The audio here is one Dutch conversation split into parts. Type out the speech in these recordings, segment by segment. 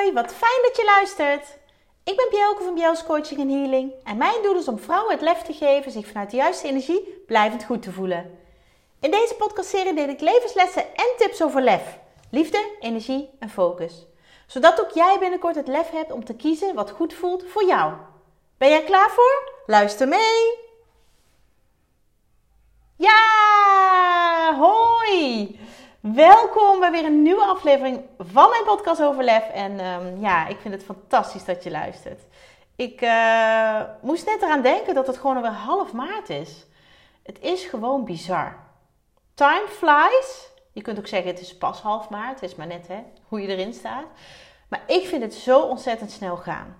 Hoi, wat fijn dat je luistert. Ik ben Bjelke van Bjel's Coaching en Healing en mijn doel is om vrouwen het lef te geven zich vanuit de juiste energie blijvend goed te voelen. In deze podcastserie deel ik levenslessen en tips over lef, liefde, energie en focus. Zodat ook jij binnenkort het lef hebt om te kiezen wat goed voelt voor jou. Ben jij klaar voor? Luister mee! Ja, hoi! Welkom bij weer een nieuwe aflevering van mijn podcast over lef. En ik vind het fantastisch dat je luistert. Ik moest net eraan denken dat het gewoon alweer half maart is. Het is gewoon bizar. Time flies. Je kunt ook zeggen het is pas half maart. Het is maar net hoe je erin staat. Maar ik vind het zo ontzettend snel gaan.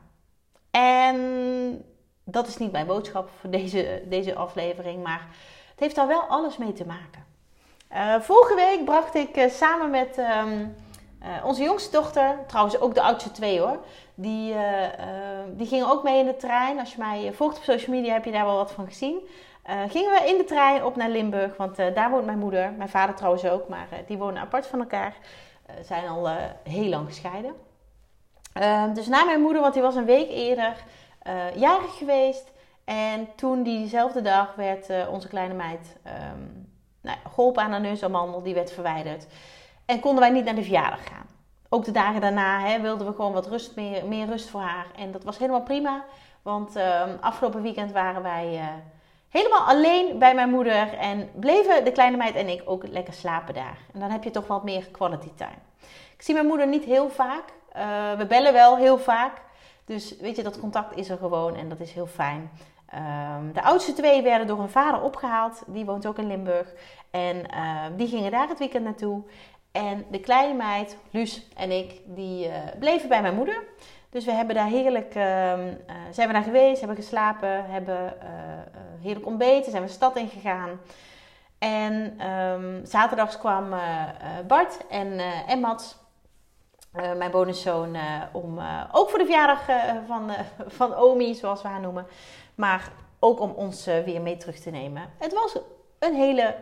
En dat is niet mijn boodschap voor deze aflevering. Maar het heeft daar wel alles mee te maken. Vorige week bracht ik samen met onze jongste dochter, trouwens ook de oudste twee hoor, die gingen ook mee in de trein. Als je mij volgt op social media heb je daar wel wat van gezien. Gingen we in de trein op naar Limburg, want daar woont mijn moeder, mijn vader trouwens ook, maar die wonen apart van elkaar. Zijn al heel lang gescheiden. Dus na mijn moeder, want die was een week eerder jarig geweest. En toen diezelfde dag werd onze kleine meid geholpen aan haar neusamandel, die werd verwijderd. En konden wij niet naar de verjaardag gaan. Ook de dagen daarna wilden we gewoon wat rust, meer rust voor haar. En dat was helemaal prima. Want afgelopen weekend waren wij helemaal alleen bij mijn moeder. En bleven de kleine meid en ik ook lekker slapen daar. En dan heb je toch wat meer quality time. Ik zie mijn moeder niet heel vaak. We bellen wel heel vaak. Dus weet je, dat contact is er gewoon en dat is heel fijn. De oudste twee werden door hun vader opgehaald. Die woont ook in Limburg. En die gingen daar het weekend naartoe. En de kleine meid, Luus en ik, die bleven bij mijn moeder. Dus we hebben daar heerlijk, zijn we daar geweest, hebben geslapen, hebben heerlijk ontbeten, zijn we de stad ingegaan. En zaterdags kwam Bart en Mats, mijn bonuszoon, om ook voor de verjaardag van Omi, zoals we haar noemen. Maar ook om ons weer mee terug te nemen. Het was een hele,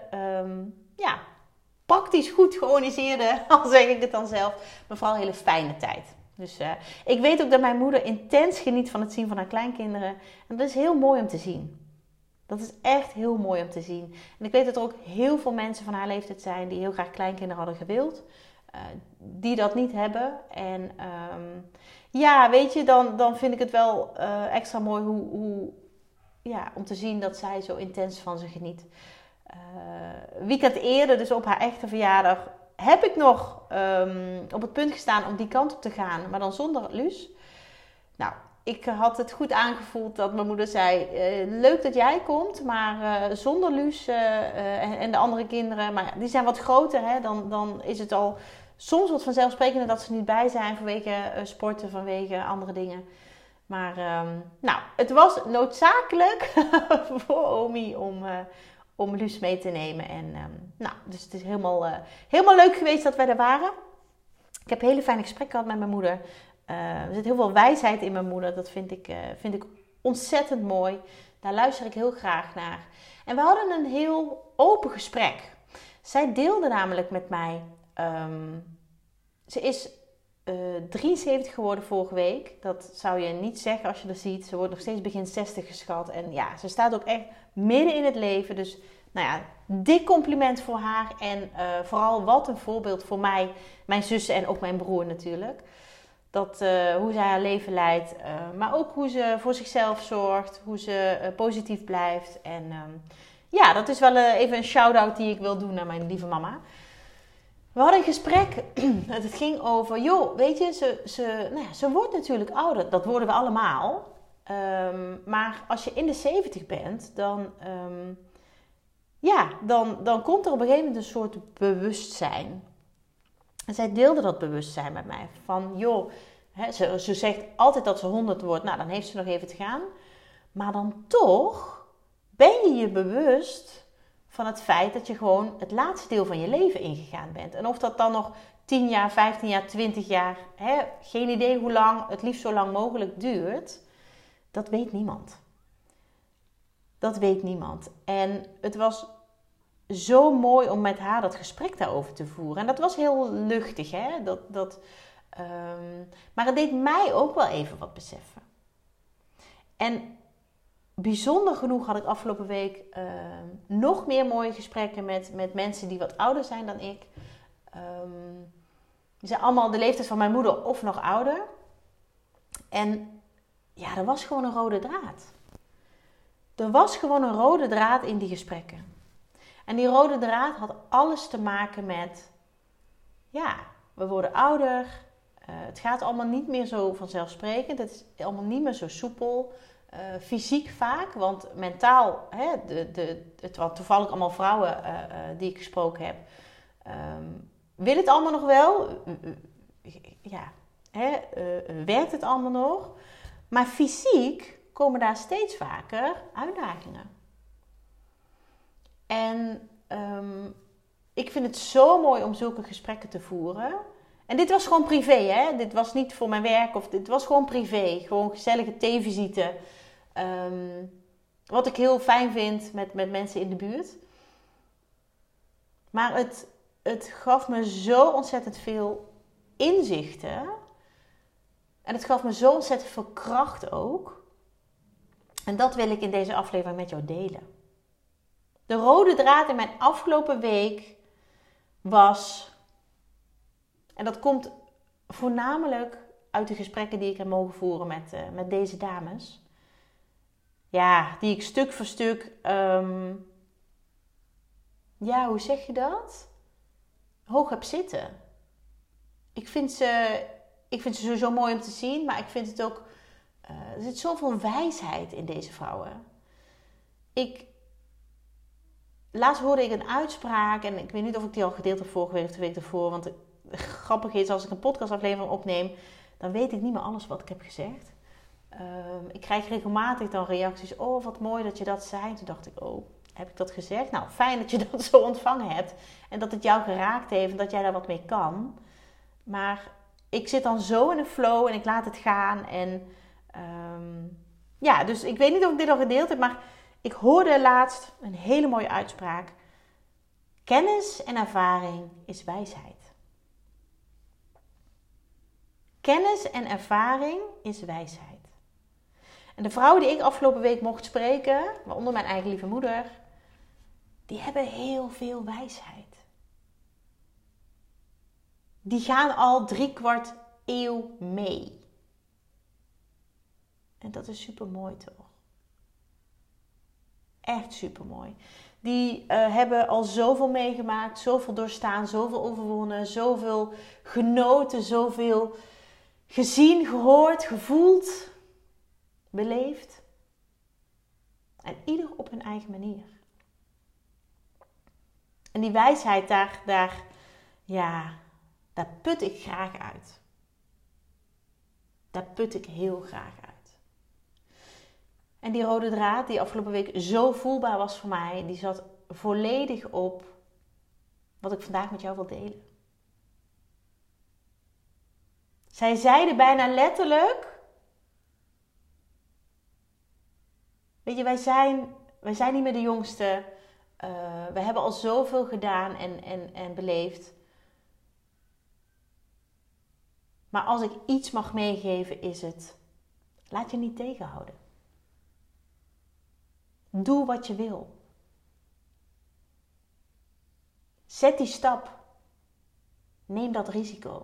praktisch goed georganiseerde, al zeg ik het dan zelf, maar vooral een hele fijne tijd. Dus ik weet ook dat mijn moeder intens geniet van het zien van haar kleinkinderen. En dat is heel mooi om te zien. Dat is echt heel mooi om te zien. En ik weet dat er ook heel veel mensen van haar leeftijd zijn die heel graag kleinkinderen hadden gewild. Die dat niet hebben. En weet je, dan vind ik het wel extra mooi om te zien dat zij zo intens van ze geniet. Weekend eerder, dus op haar echte verjaardag, heb ik nog op het punt gestaan om die kant op te gaan, maar dan zonder Luus. Nou, ik had het goed aangevoeld dat mijn moeder zei, leuk dat jij komt, maar zonder Luus en de andere kinderen, maar die zijn wat groter, dan is het al soms wat vanzelfsprekender dat ze niet bij zijn vanwege sporten, vanwege andere dingen. Maar het was noodzakelijk voor Omi om Luus mee te nemen. En dus het is helemaal leuk geweest dat wij er waren. Ik heb een hele fijne gesprek gehad met mijn moeder. Er zit heel veel wijsheid in mijn moeder. Dat vind ik ontzettend mooi. Daar luister ik heel graag naar. En we hadden een heel open gesprek. Zij deelde namelijk met mij. Ze is 73 geworden vorige week. Dat zou je niet zeggen als je dat ziet. Ze wordt nog steeds begin 60 geschat. En ja, ze staat ook echt midden in het leven. Dus dik compliment voor haar. En vooral wat een voorbeeld voor mij, mijn zussen en ook mijn broer natuurlijk. Hoe zij haar leven leidt. Maar ook hoe ze voor zichzelf zorgt. Hoe ze positief blijft. En dat is wel even een shout-out die ik wil doen naar mijn lieve mama. We hadden een gesprek, het ging over, weet je, ze wordt natuurlijk ouder, dat worden we allemaal. Maar als je in de 70 bent, dan komt er op een gegeven moment een soort bewustzijn. En zij deelde dat bewustzijn met mij. Van, ze zegt altijd dat ze 100 wordt, dan heeft ze nog even te gaan. Maar dan toch ben je je bewust van het feit dat je gewoon het laatste deel van je leven ingegaan bent. En of dat dan nog 10 jaar, 15 jaar, 20 jaar, geen idee hoe lang, het liefst zo lang mogelijk duurt, dat weet niemand. Dat weet niemand. En het was zo mooi om met haar dat gesprek daarover te voeren. En dat was heel luchtig. Maar het deed mij ook wel even wat beseffen. En bijzonder genoeg had ik afgelopen week nog meer mooie gesprekken met mensen die wat ouder zijn dan ik. Die zijn allemaal de leeftijd van mijn moeder of nog ouder. En ja, er was gewoon een rode draad. Er was gewoon een rode draad in die gesprekken. En die rode draad had alles te maken met... Ja, we worden ouder. Het gaat allemaal niet meer zo vanzelfsprekend. Het is allemaal niet meer zo soepel. Fysiek vaak, want mentaal... het waren toevallig allemaal vrouwen die ik gesproken heb... wil het allemaal nog wel? Werkt het allemaal nog? Maar fysiek komen daar steeds vaker uitdagingen. En ik vind het zo mooi om zulke gesprekken te voeren. En dit was gewoon privé, hè? Dit was niet voor mijn werk, of dit was gewoon privé. Gewoon gezellige theevisite. Wat ik heel fijn vind met mensen in de buurt. Maar het gaf me zo ontzettend veel inzichten. En het gaf me zo ontzettend veel kracht ook. En dat wil ik in deze aflevering met jou delen. De rode draad in mijn afgelopen week was... En dat komt voornamelijk uit de gesprekken die ik heb mogen voeren met deze dames. Ja, die ik stuk voor stuk... hoe zeg je dat? Hoog heb zitten. Ik vind ze sowieso mooi om te zien, maar ik vind het ook... er zit zoveel wijsheid in deze vrouwen. Laatst hoorde ik een uitspraak, en ik weet niet of ik die al gedeeld heb vorige week of de week ervoor, want het grappig is, als ik een podcastaflevering opneem, dan weet ik niet meer alles wat ik heb gezegd. Ik krijg regelmatig dan reacties, oh wat mooi dat je dat zei. Toen dacht ik, oh, heb ik dat gezegd? Nou, fijn dat je dat zo ontvangen hebt en dat het jou geraakt heeft en dat jij daar wat mee kan. Maar ik zit dan zo in een flow en ik laat het gaan. En dus ik weet niet of ik dit al gedeeld heb, maar ik hoorde laatst een hele mooie uitspraak. Kennis en ervaring is wijsheid. Kennis en ervaring is wijsheid. En de vrouwen die ik afgelopen week mocht spreken, waaronder mijn eigen lieve moeder, die hebben heel veel wijsheid. Die gaan al 3/4 eeuw mee. En dat is super mooi toch? Echt super mooi. Die hebben al zoveel meegemaakt, zoveel doorstaan, zoveel overwonnen, zoveel genoten, zoveel gezien, gehoord, gevoeld, beleefd. En ieder op hun eigen manier. En die wijsheid, daar put ik graag uit. Daar put ik heel graag uit. En die rode draad die afgelopen week zo voelbaar was voor mij, die zat volledig op wat ik vandaag met jou wil delen. Zij zeiden bijna letterlijk, weet je, wij zijn niet meer de jongste. We hebben al zoveel gedaan en beleefd. Maar als ik iets mag meegeven is het, laat je niet tegenhouden. Doe wat je wil. Zet die stap. Neem dat risico.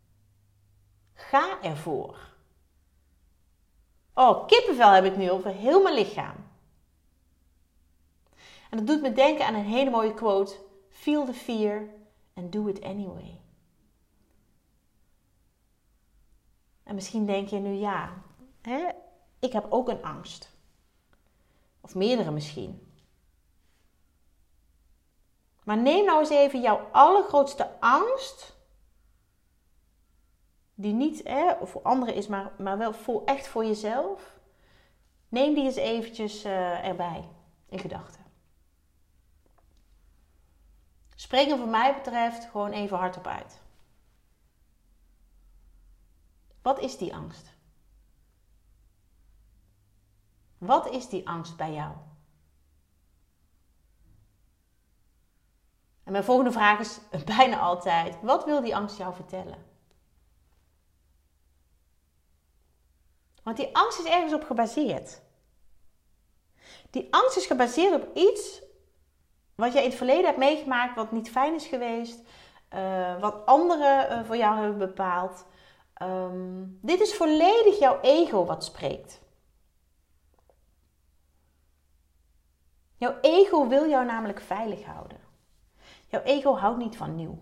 Ga ervoor. Oh, kippenvel heb ik nu over heel mijn lichaam. En dat doet me denken aan een hele mooie quote. Feel the fear and do it anyway. En misschien denk je nu, ik heb ook een angst. Of meerdere misschien. Maar neem nou eens even jouw allergrootste angst. Die niet voor anderen is, maar wel echt voor jezelf. Neem die eens eventjes erbij in gedachten. Spreek er wat mij betreft gewoon even hardop uit. Wat is die angst? Wat is die angst bij jou? En mijn volgende vraag is bijna altijd: wat wil die angst jou vertellen? Want die angst is ergens op gebaseerd. Die angst is gebaseerd op iets wat jij in het verleden hebt meegemaakt, wat niet fijn is geweest, wat anderen voor jou hebben bepaald. Dit is volledig jouw ego wat spreekt. Jouw ego wil jou namelijk veilig houden. Jouw ego houdt niet van nieuw.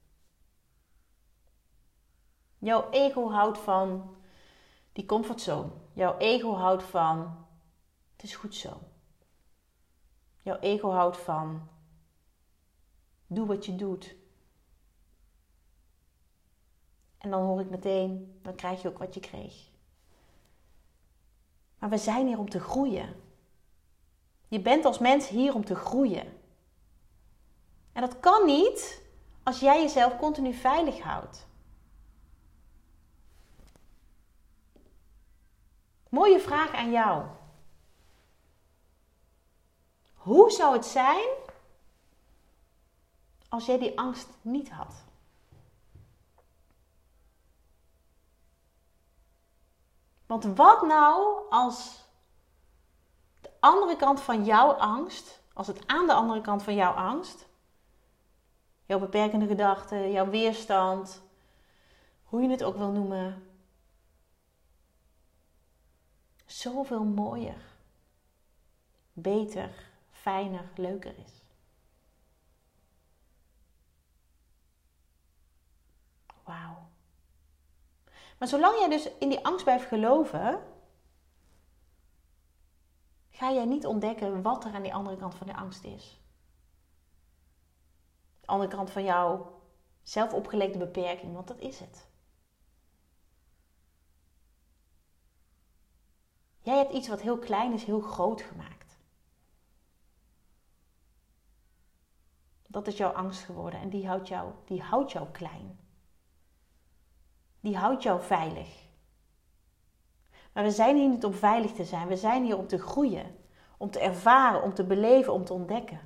Jouw ego houdt van die comfortzone. Jouw ego houdt van het is goed zo. Jouw ego houdt van doe wat je doet. En dan hoor ik meteen, dan krijg je ook wat je kreeg. Maar we zijn hier om te groeien. Je bent als mens hier om te groeien. En dat kan niet als jij jezelf continu veilig houdt. Mooie vraag aan jou. Hoe zou het zijn als jij die angst niet had? Want wat nou als de andere kant van jouw angst, als het aan de andere kant van jouw angst, jouw beperkende gedachten, jouw weerstand, hoe je het ook wil noemen, zoveel mooier, beter, fijner, leuker is. Wauw. Maar zolang jij dus in die angst blijft geloven, ga jij niet ontdekken wat er aan die andere kant van de angst is. De andere kant van jouw zelf opgelegde beperking, want dat is het. Jij hebt iets wat heel klein is, heel groot gemaakt. Dat is jouw angst geworden en die houdt jou klein. Die houdt jou veilig. Maar we zijn hier niet om veilig te zijn. We zijn hier om te groeien. Om te ervaren, om te beleven, om te ontdekken.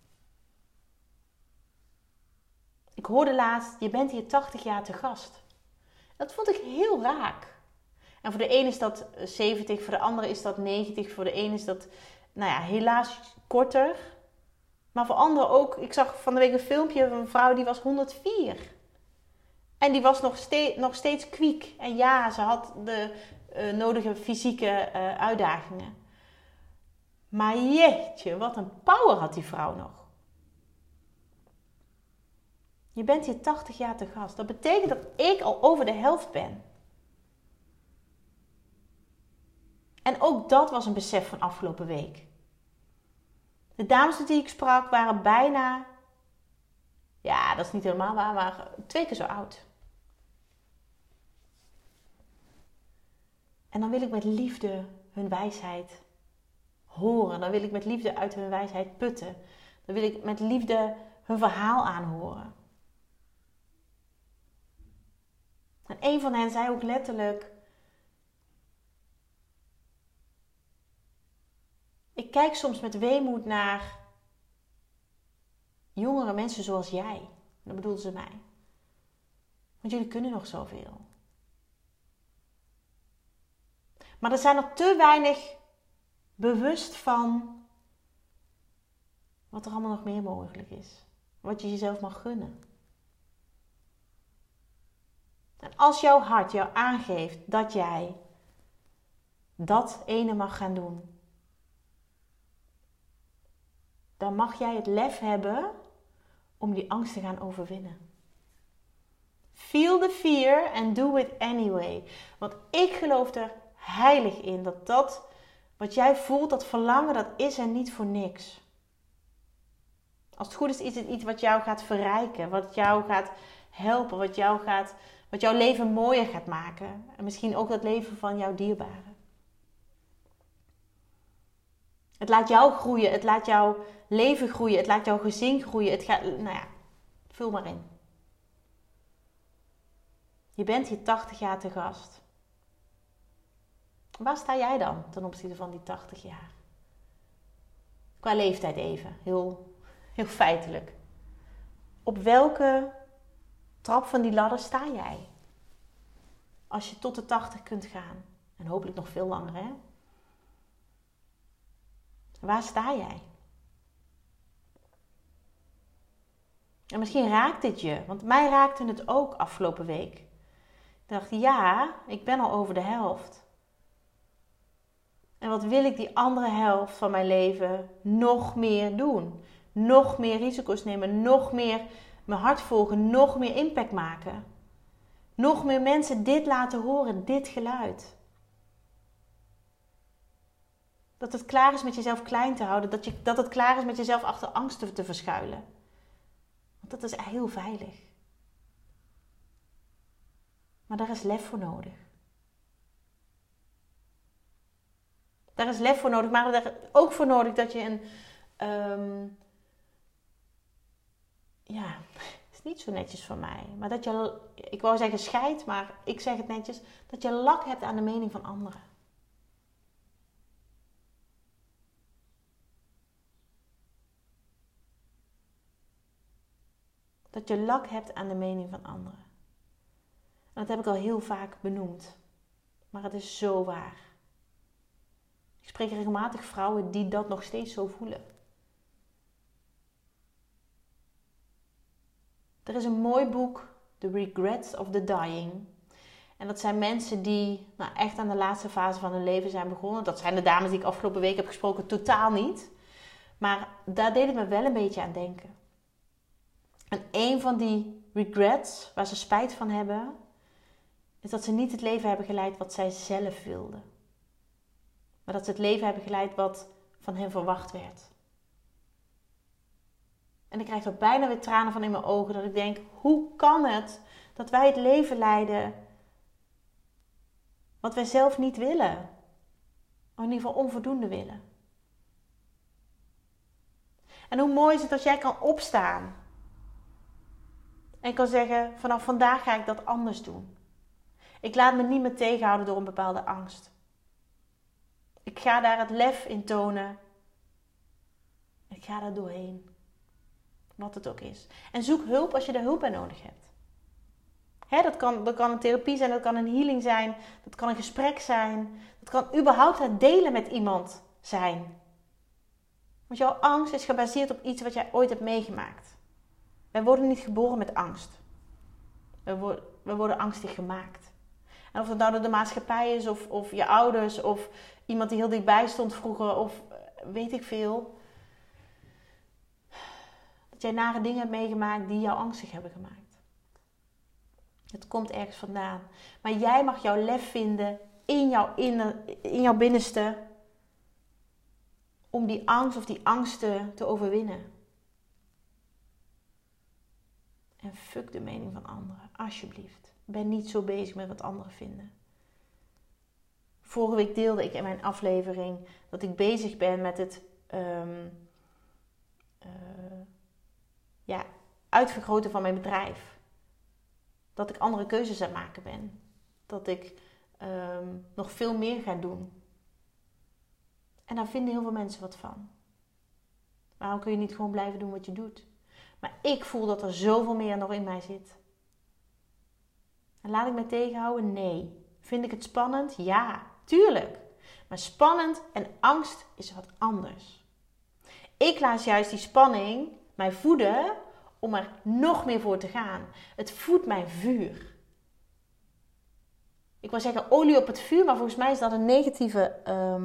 Ik hoorde laatst, je bent hier 80 jaar te gast. Dat vond ik heel raak. En voor de een is dat 70, voor de andere is dat 90. Voor de een is dat, helaas korter. Maar voor anderen ook. Ik zag van de week een filmpje van een vrouw die was 104. En die was nog steeds kwiek. En ja, ze had de nodige fysieke uitdagingen. Maar jeetje, wat een power had die vrouw nog. Je bent hier 80 jaar te gast. Dat betekent dat ik al over de helft ben. En ook dat was een besef van afgelopen week. De dames die ik sprak waren bijna, ja, dat is niet helemaal waar, maar 2 keer zo oud. En dan wil ik met liefde hun wijsheid horen. Dan wil ik met liefde uit hun wijsheid putten. Dan wil ik met liefde hun verhaal aanhoren. En een van hen zei ook letterlijk: ik kijk soms met weemoed naar jongere mensen zoals jij. En dat bedoelde ze mij. Want jullie kunnen nog zoveel. Maar er zijn er te weinig bewust van wat er allemaal nog meer mogelijk is. Wat je jezelf mag gunnen. En als jouw hart jou aangeeft dat jij dat ene mag gaan doen, dan mag jij het lef hebben om die angst te gaan overwinnen. Feel the fear and do it anyway. Want ik geloof er heilig in dat wat jij voelt, dat verlangen, dat is er niet voor niks. Als het goed is het iets wat jou gaat verrijken, wat jou gaat helpen, wat jouw leven mooier gaat maken. En misschien ook het leven van jouw dierbaren. Het laat jou groeien, het laat jouw leven groeien, het laat jouw gezin groeien. Het gaat, vul maar in. Je bent hier 80 jaar te gast. Waar sta jij dan ten opzichte van die 80 jaar? Qua leeftijd even, heel feitelijk. Op welke trap van die ladder sta jij? Als je tot de 80 kunt gaan. En En hopelijk nog veel langer, hè? Waar sta jij? En misschien raakt dit je, want mij raakte het ook afgelopen week. Ik dacht, ja, ik ben al over de helft. En wat wil ik die andere helft van mijn leven nog meer doen? Nog meer risico's nemen, nog meer mijn hart volgen, nog meer impact maken. Nog meer mensen dit laten horen, dit geluid. Dat het klaar is met jezelf klein te houden, dat het klaar is met jezelf achter angsten te verschuilen. Want dat is heel veilig. Maar daar is lef voor nodig. Daar is lef voor nodig, maar er is ook voor nodig dat je het is niet zo netjes van mij. Maar dat je, ik wou zeggen scheid, maar ik zeg het netjes, dat je lak hebt aan de mening van anderen. Dat je lak hebt aan de mening van anderen. En dat heb ik al heel vaak benoemd. Maar het is zo waar. Ik spreek regelmatig vrouwen die dat nog steeds zo voelen. Er is een mooi boek, The Regrets of the Dying. En dat zijn mensen die echt aan de laatste fase van hun leven zijn begonnen. Dat zijn de dames die ik afgelopen week heb gesproken, totaal niet. Maar daar deed het me wel een beetje aan denken. En een van die regrets, waar ze spijt van hebben, is dat ze niet het leven hebben geleid wat zij zelf wilden. Maar dat ze het leven hebben geleid wat van hen verwacht werd. En ik krijg er bijna weer tranen van in mijn ogen. Dat ik denk, hoe kan het dat wij het leven leiden wat wij zelf niet willen? Of in ieder geval onvoldoende willen. En hoe mooi is het als jij kan opstaan. En kan zeggen, vanaf vandaag ga ik dat anders doen. Ik laat me niet meer tegenhouden door een bepaalde angst. Ik ga daar het lef in tonen. Ik ga daar doorheen. Wat het ook is. En zoek hulp als je er hulp bij nodig hebt. Dat kan een therapie zijn, dat kan een healing zijn. Dat kan een gesprek zijn. Dat kan überhaupt het delen met iemand zijn. Want jouw angst is gebaseerd op iets wat jij ooit hebt meegemaakt. Wij worden niet geboren met angst. We worden angstig gemaakt. En of het nou door de maatschappij is, of je ouders, of iemand die heel dichtbij stond vroeger, of weet ik veel. Dat jij nare dingen hebt meegemaakt die jou angstig hebben gemaakt. Het komt ergens vandaan. Maar jij mag jouw lef vinden in jouw binnenste. Om die angst of die angsten te overwinnen. En fuck de mening van anderen. Alsjeblieft. Ben niet zo bezig met wat anderen vinden. Vorige week deelde ik in mijn aflevering dat ik bezig ben met het uitvergroten van mijn bedrijf. Dat ik andere keuzes aan het maken ben. Dat ik nog veel meer ga doen. En daar vinden heel veel mensen wat van. Waarom kun je niet gewoon blijven doen wat je doet? Maar ik voel dat er zoveel meer nog in mij zit. En laat ik mij tegenhouden? Nee. Vind ik het spannend? Ja, tuurlijk. Maar spannend en angst is wat anders. Ik laat juist die spanning mij voeden om er nog meer voor te gaan. Het voedt mijn vuur. Ik wil zeggen olie op het vuur, maar volgens mij is dat een negatieve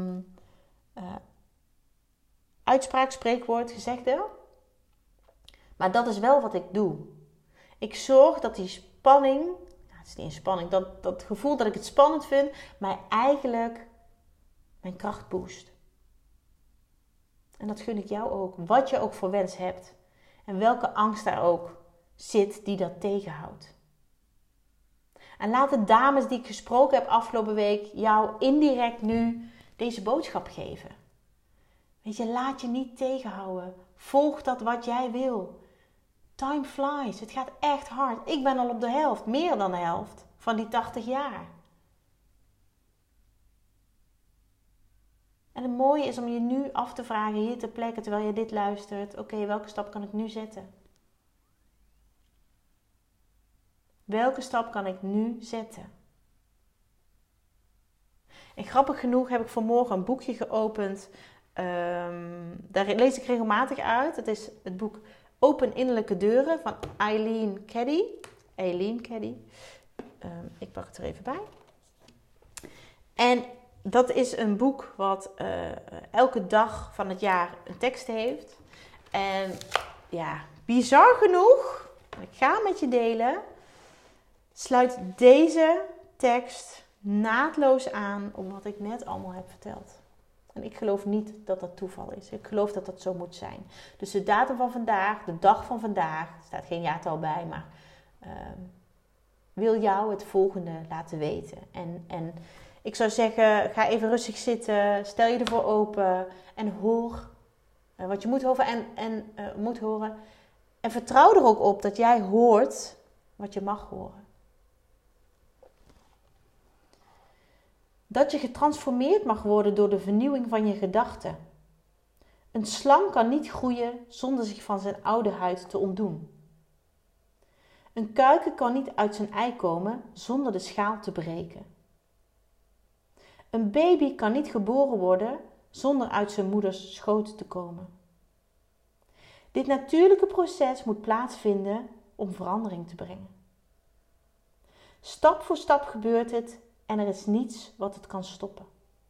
uitspraak, spreekwoord, gezegde. Maar dat is wel wat ik doe. Ik zorg dat die spanning, het is niet een spanning, dat gevoel dat ik het spannend vind, mij eigenlijk mijn kracht boost. En dat gun ik jou ook. Wat je ook voor wens hebt. En welke angst daar ook zit die dat tegenhoudt. En laat de dames die ik gesproken heb afgelopen week jou indirect nu deze boodschap geven. Weet je, laat je niet tegenhouden. Volg dat wat jij wil. Time flies. Het gaat echt hard. Ik ben al op de helft, meer dan de helft van die 80 jaar. En het mooie is om je nu af te vragen hier ter plekke terwijl je dit luistert. Oké, welke stap kan ik nu zetten? Welke stap kan ik nu zetten? En grappig genoeg heb ik vanmorgen een boekje geopend. Daar lees ik regelmatig uit. Het is het boek Open Innerlijke Deuren van Eileen Cady. Ik pak het er even bij. En dat is een boek wat elke dag van het jaar een tekst heeft. En ja, bizar genoeg, ik ga met je delen, sluit deze tekst naadloos aan op wat ik net allemaal heb verteld. En ik geloof niet dat dat toeval is. Ik geloof dat dat zo moet zijn. Dus de datum van vandaag, de dag van vandaag, er staat geen jaartal bij, maar wil jou het volgende laten weten. En ik zou zeggen, ga even rustig zitten, stel je ervoor open en hoor wat je moet horen moet horen. En vertrouw er ook op dat jij hoort wat je mag horen. Dat je getransformeerd mag worden door de vernieuwing van je gedachten. Een slang kan niet groeien zonder zich van zijn oude huid te ontdoen. Een kuiken kan niet uit zijn ei komen zonder de schaal te breken. Een baby kan niet geboren worden zonder uit zijn moeders schoot te komen. Dit natuurlijke proces moet plaatsvinden om verandering te brengen. Stap voor stap gebeurt het en er is niets wat het kan stoppen.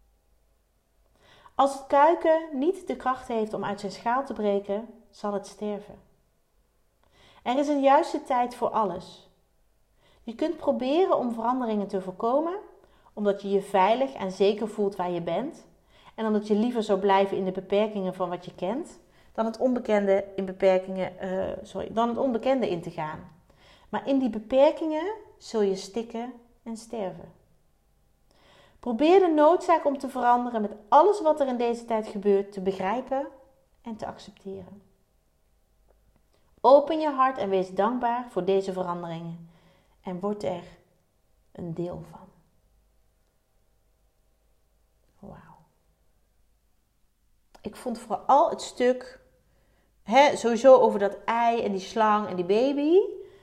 Als het kuiken niet de kracht heeft om uit zijn schaal te breken, zal het sterven. Er is een juiste tijd voor alles. Je kunt proberen om veranderingen te voorkomen, omdat je je veilig en zeker voelt waar je bent en omdat je liever zou blijven in de beperkingen van wat je kent, dan het onbekende in te gaan. Maar in die beperkingen zul je stikken en sterven. Probeer de noodzaak om te veranderen met alles wat er in deze tijd gebeurt te begrijpen en te accepteren. Open je hart en wees dankbaar voor deze veranderingen en word er een deel van. Wauw. Ik vond vooral het stuk, sowieso over dat ei en die slang en die baby.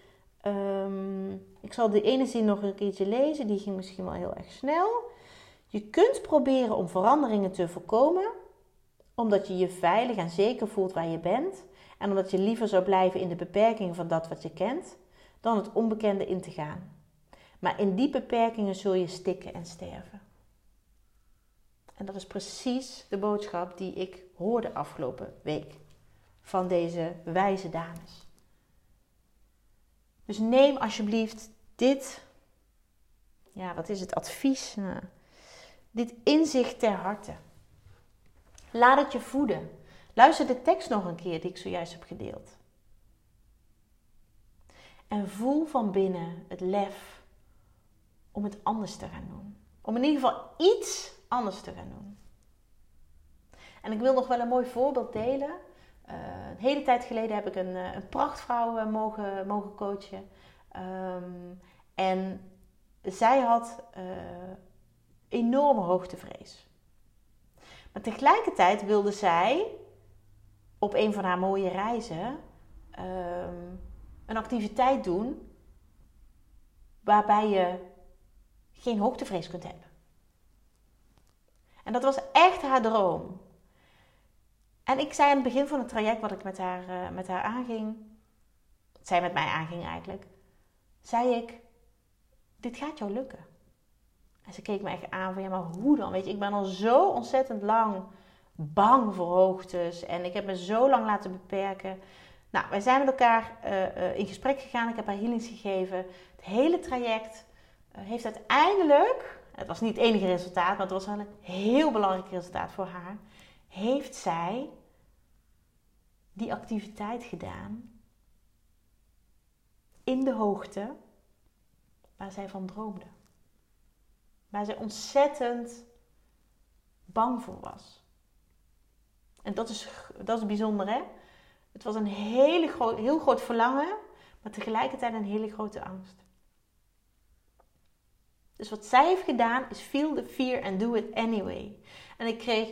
Ik zal de ene zin nog een keertje lezen, die ging misschien wel heel erg snel. Je kunt proberen om veranderingen te voorkomen, omdat je je veilig en zeker voelt waar je bent en omdat je liever zou blijven in de beperkingen van dat wat je kent, dan het onbekende in te gaan. Maar in die beperkingen zul je stikken en sterven. En dat is precies de boodschap die ik hoorde afgelopen week van deze wijze dames. Dus neem alsjeblieft dit, wat is het, advies, dit inzicht ter harte. Laat het je voeden. Luister de tekst nog een keer die ik zojuist heb gedeeld. En voel van binnen het lef om het anders te gaan doen. Om in ieder geval iets anders te gaan doen. En ik wil nog wel een mooi voorbeeld delen. Een hele tijd geleden heb ik een prachtvrouw mogen coachen. En zij had enorme hoogtevrees. Maar tegelijkertijd wilde zij op een van haar mooie reizen een activiteit doen waarbij je geen hoogtevrees kunt hebben. En dat was echt haar droom. En ik zei aan het begin van het traject wat ik met haar aanging, zij met mij aanging eigenlijk, zei ik, dit gaat jou lukken. En ze keek me echt aan van, ja, maar hoe dan? Weet je, ik ben al zo ontzettend lang bang voor hoogtes en ik heb me zo lang laten beperken. Nou, wij zijn met elkaar in gesprek gegaan, ik heb haar healings gegeven. Het hele traject heeft uiteindelijk, het was niet het enige resultaat, maar het was wel een heel belangrijk resultaat voor haar, heeft zij die activiteit gedaan in de hoogte waar zij van droomde. Waar zij ontzettend bang voor was. En dat is bijzonder, hè? Het was een heel groot verlangen, maar tegelijkertijd een hele grote angst. Dus wat zij heeft gedaan is feel the fear and do it anyway. En ik kreeg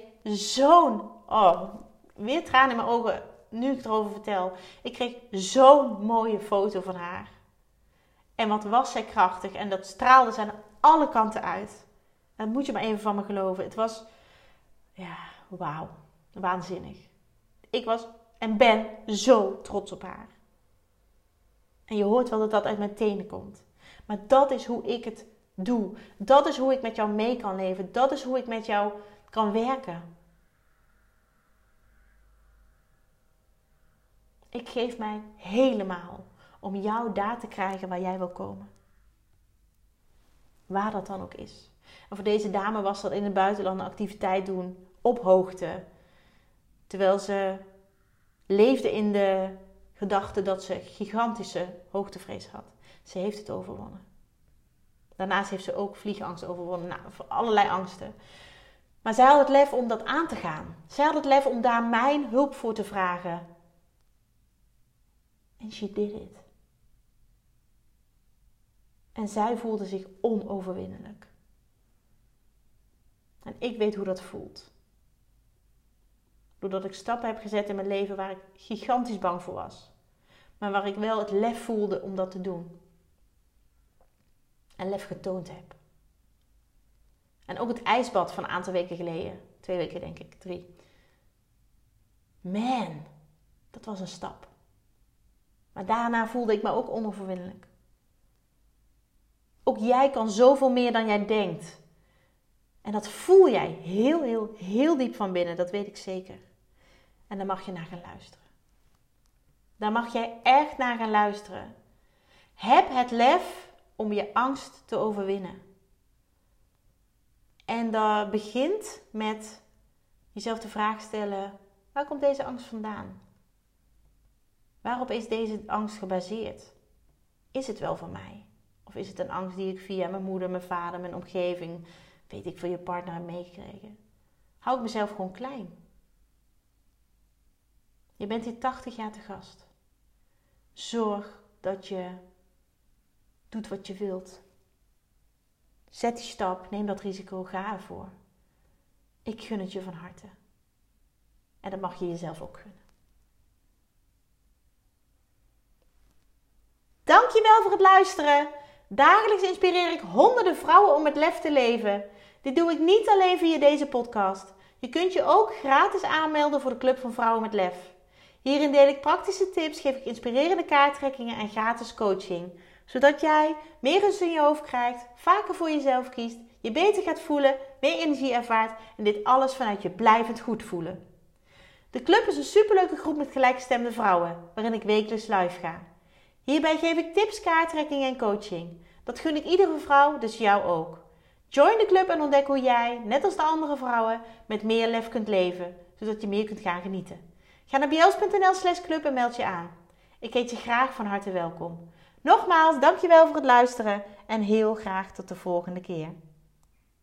weer tranen in mijn ogen nu ik erover vertel. Ik kreeg zo'n mooie foto van haar. En wat was zij krachtig en dat straalde ze aan alle kanten uit. Dat moet je maar even van me geloven. Het was, wauw, waanzinnig. Ik was en ben zo trots op haar. En je hoort wel dat dat uit mijn tenen komt. Maar dat is hoe ik het doe. Dat is hoe ik met jou mee kan leven. Dat is hoe ik met jou kan werken. Ik geef mij helemaal om jou daar te krijgen waar jij wil komen. Waar dat dan ook is. En voor deze dame was dat in het buitenland een activiteit doen op hoogte. Terwijl ze leefde in de gedachte dat ze gigantische hoogtevrees had. Ze heeft het overwonnen. Daarnaast heeft ze ook vliegangst overwonnen. Nou, voor allerlei angsten. Maar zij had het lef om dat aan te gaan. Zij had het lef om daar mijn hulp voor te vragen. En she did it. En zij voelde zich onoverwinnelijk. En ik weet hoe dat voelt. Doordat ik stappen heb gezet in mijn leven waar ik gigantisch bang voor was. Maar waar ik wel het lef voelde om dat te doen. En lef getoond heb. En ook het ijsbad van een aantal weken geleden. 2 weken denk ik, 3. Man, dat was een stap. Maar daarna voelde ik me ook onoverwinnelijk. Ook jij kan zoveel meer dan jij denkt. En dat voel jij heel diep van binnen, dat weet ik zeker. En daar mag je naar gaan luisteren. Daar mag jij echt naar gaan luisteren. Heb het lef om je angst te overwinnen. En dat begint met jezelf de vraag stellen: waar komt deze angst vandaan? Waarop is deze angst gebaseerd? Is het wel van mij? Of is het een angst die ik via mijn moeder, mijn vader, mijn omgeving, weet ik, van je partner heb meegekregen? Hou ik mezelf gewoon klein. Je bent hier 80 jaar te gast. Zorg dat je doet wat je wilt. Zet die stap, neem dat risico, ga ervoor. Ik gun het je van harte. En dat mag je jezelf ook gunnen. Dankjewel voor het luisteren. Dagelijks inspireer ik honderden vrouwen om met lef te leven. Dit doe ik niet alleen via deze podcast. Je kunt je ook gratis aanmelden voor de Club van Vrouwen met Lef. Hierin deel ik praktische tips, geef ik inspirerende kaarttrekkingen en gratis coaching. Zodat jij meer rust in je hoofd krijgt, vaker voor jezelf kiest, je beter gaat voelen, meer energie ervaart en dit alles vanuit je blijvend goed voelen. De club is een superleuke groep met gelijkgestemde vrouwen, waarin ik wekelijks live ga. Hierbij geef ik tips, kaarttrekkingen en coaching. Dat gun ik iedere vrouw, dus jou ook. Join de club en ontdek hoe jij, net als de andere vrouwen, met meer lef kunt leven, zodat je meer kunt gaan genieten. Ga naar bjels.nl/club en meld je aan. Ik heet je graag van harte welkom. Nogmaals, dankjewel voor het luisteren en heel graag tot de volgende keer.